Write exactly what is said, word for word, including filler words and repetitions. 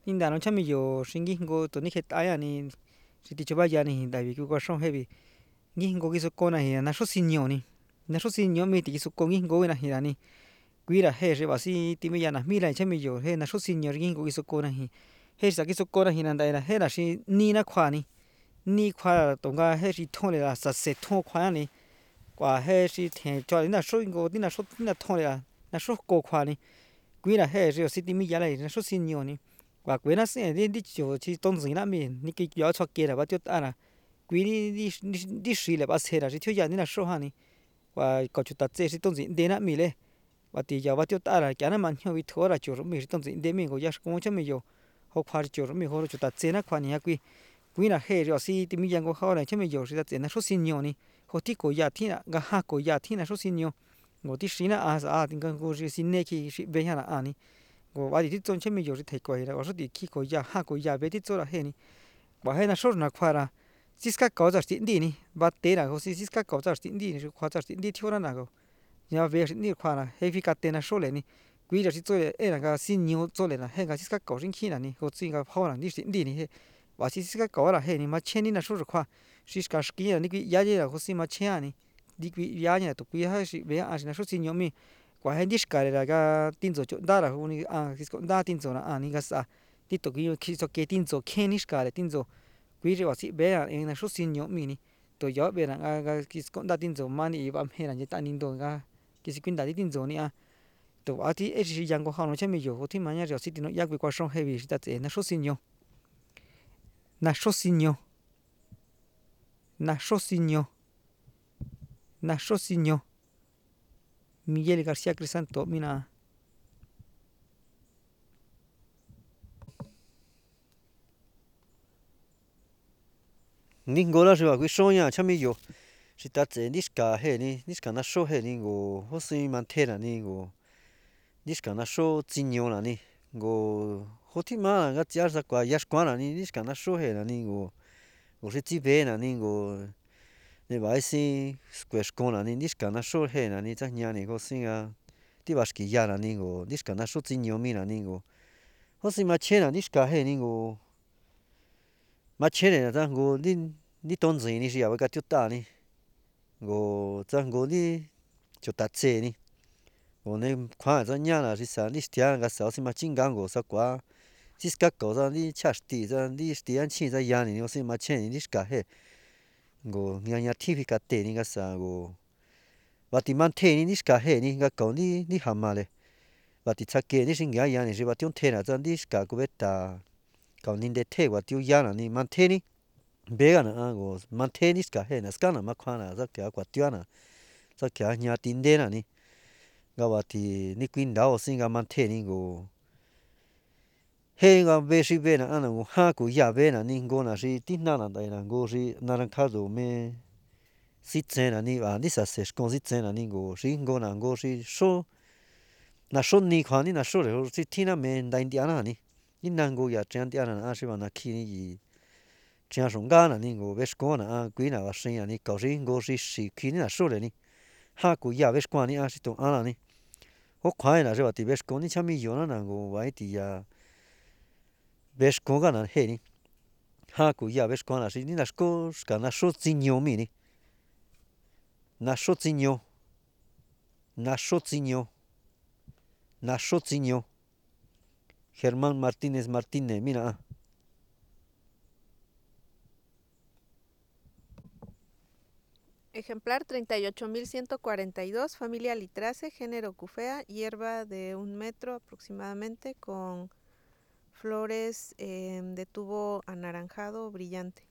inda no chami yo shingi ngo to ni jetaya ni siti chavaya ni davi ku kwa shon heavy ngi ngo kiso kona hi na xo sinio ni na xo sinio mi ti kiso kongi ngo na hi ni kuira he re basi ti mi ya na mira chami yo he na xo sinio ngi ngo kiso kona hi he sa kiso kona hi na nda na he na shi ni na khwa ni ni khwa to nga he ri thon le la sa se thon khwa ni kwa he shi the cho ni na xo ngo ni na xo na thon le la na xo ko khwa ni kuira he re si ti mi ya la na xo sinio ni kwa kwe na se di di cho chi ton zi na mi ni ki yo cho ke ra ba tyo ta na kui di di di shi le ba se ra shi thyo ya ni na xo ha ni kwa ko chu ta tse si ton zi de na mi le ba ti ya ba tyo ta ra kya na man hyo wi tho ra chu ro mi ton zi de mi go ya ko cha mi yo ho khwa chu ro mi ho ro chu ta tse na khwa ni ya kui kui na he ro si ti mi ya go ha ra cha mi yo shi ta tse na xo sinio ni ho ti ko ya thi na ga ha ko ya thi na xo sinio ngo ti shi na a sa a tin ga go shi si ne ki shi be ya na a ni ngo ba ti ton cha mi yo ri thai ko ra o so ti ki ko ya ha ko ya be ti zo ra he ni ba he na xo na khwa ra siska ko za ti ndi ni ba te ra go si siska ko za ti ndi ni khwa za ti ndi thyo ra na go ya ve ni khwa na he fi ka te na xo le ni kui ra si zo le e na ga sinio zo le na he ga siska ko rin ki na ni go zi ga pho na ni si ndi ni he ba si siska ko ra he ni ma chen ni na xo ro khwa shi ska ski ya ni kui ya ye ra go si ma chen ya ni di kui ya ni to kui ha shi be a shi na xo sinio mi kwa he ni ska le ra ga tin zo cho da ra hu ni a kisko da tin zo na a ni ga sa ti to ki ki so ke tin zo ke ni ska le tin zo kui re wa si be a en na xo sinio mi ni to yo be na ga ga kisko da tin zo ma ni ba me na ni ta ni do ga ki si kuin da tin zo ni a to a ti e shi yang go ha no cha mi yo ti ma nya ro si ti no ya kui kwa shon heavy ta tse na xo sinio na xo sinio na xo sinio na xo sinio Miguel García Crisanto mi na ni ngo la ba kui shon ya cha mi yo shi ta tse ni ska he ni ni ska na xo he ni ngo ho si man the na ni ngo ni ska na xo tsinio na ni ngo ho ti ma ga tia sa kwa ya shkwa na ni ni ska na xo he na ni ngo ngo shi ti be na ni ngo ne ba si skue shkon na ni ni ska na xo he na ni tsa nya ni go si ga ti ba shki ya na ni ngo ni ska na xo tsinio mi na ni ngo ho si ma che na ni ska he ni ngo ma che ne ta ngo ni ni ton zi ni shi ya ba ka tyo ta ni ngo tsa ngo ni chu ta tse ni ngo ne khwa tsa nya na shi sa ni stia ga sa si ma chin ga ngo sa kwa si ska ko za ni cha shti za ni shti an chi za ya ni si ma che ni ni ska he ngo nya nya ti fi ka te ni ga sa ngo ba ti man the ni ni ska he ni ga ko ni ni ha ma le ba ti cha ke ni shin ga ya ni shi ba tyon the na za ni ska ko be ta ka ni de the wa tyo ya na ni man the ni be ga na a ngo man the ni ska he na ska na ma khwa na za kya kwa tyo na za kya nya tin de na ni ga ba ti ni kuin da o sin ga man the ni ngo he ga be shi be na a na ngo ha ku ya be na ni ngo na shi ti na na da na ngo shi naranjado me si tse na ni ba ni sa se shkon si tse na ni ngo shi ngo na ngo shi xo na xo ni khwa ni na xo le si ti na me nda ndia na ni ni na ngo ya chen ndia na a shi ba na ki ni yi chen shon ga na ni ngo be shkon na a kui na ba shin ya ni ko shi ngo shi shi ki ni na xo le ni ha ku ya be shkon ni a shi to a na ni ho khwa na shi ba ti be shkon ni cha mi yo na na ngo ba ti ya be shkon ga na he ni ha ku ya be shkon na shi ni na shko ska na xo tsinio mi ni na xo tsinio na xo tsinio na xo tsinio Germán Martínez Martínez mi na a Ejemplar treinta y ocho mil ciento cuarenta y dos, familia Litrace, género Cufea, hierba de un metro aproximadamente con flores eh, de tubo anaranjado brillante.